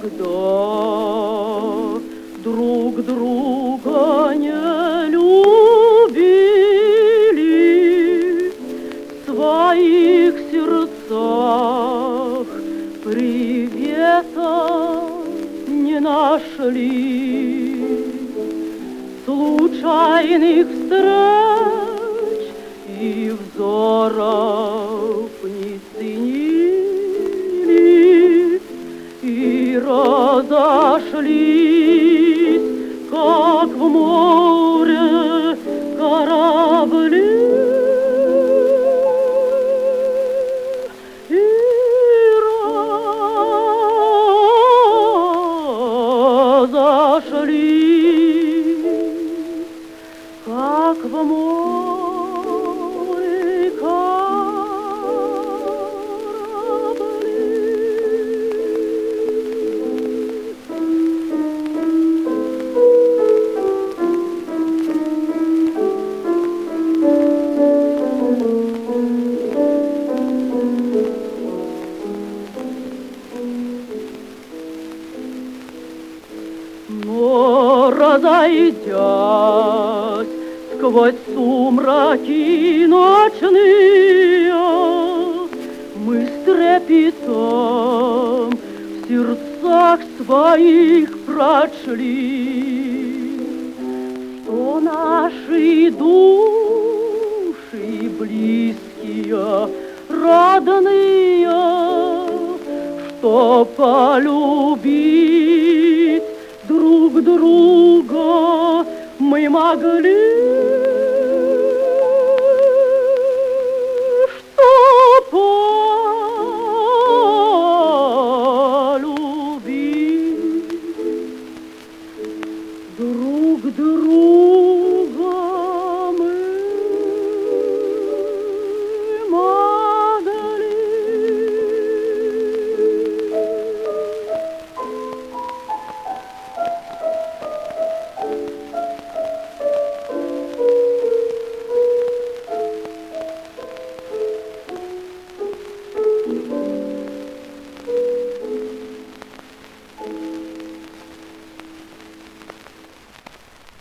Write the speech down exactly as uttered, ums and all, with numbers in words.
Когда друг друга не любили, в своих сердцах привета не нашли, случайных встреч и взоров не ценили, и разошлись, как в море корабли. И разошлись, как в море корабли. Но разойдясь сквозь сумраки ночные, мы с трепетом в сердцах своих прочли, что наши души близкие, родные, что полюбить друг друга мы могли.